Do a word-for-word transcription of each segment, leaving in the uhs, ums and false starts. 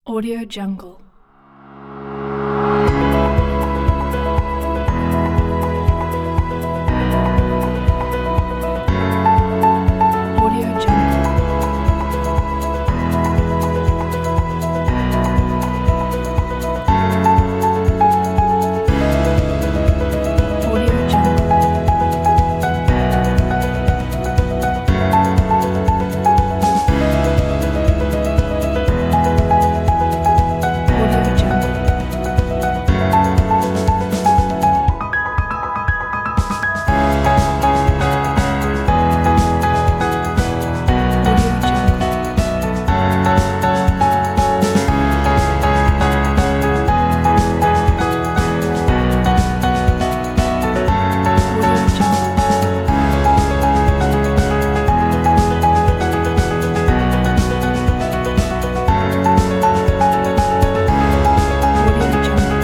Audio Jungle. Audio Jungle. Audio Jungle. Audio Jungle. Audio Jungle. Audio Jungle. Audio Jungle.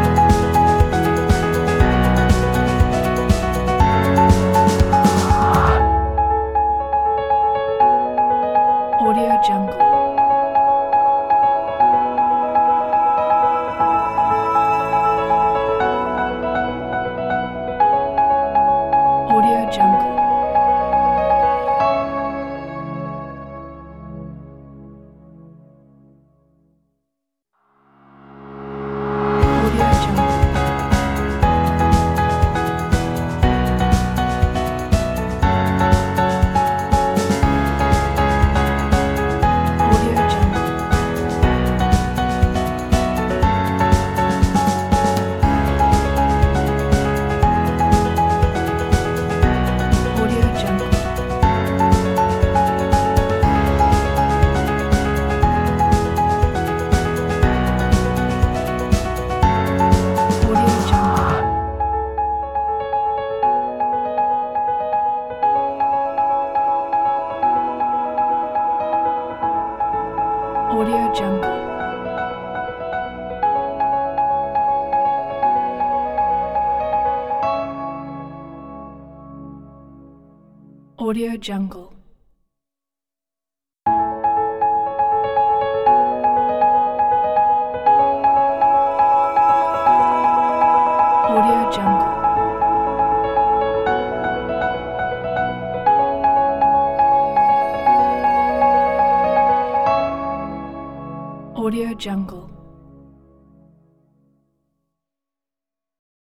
Audio Jungle. Audio Jungle. Audio Jungle. Audio Jungle. Audio Jungle. Audio Jungle. Audio Jungle. Audio Jungle. Audio Jungle. Audio Jungle.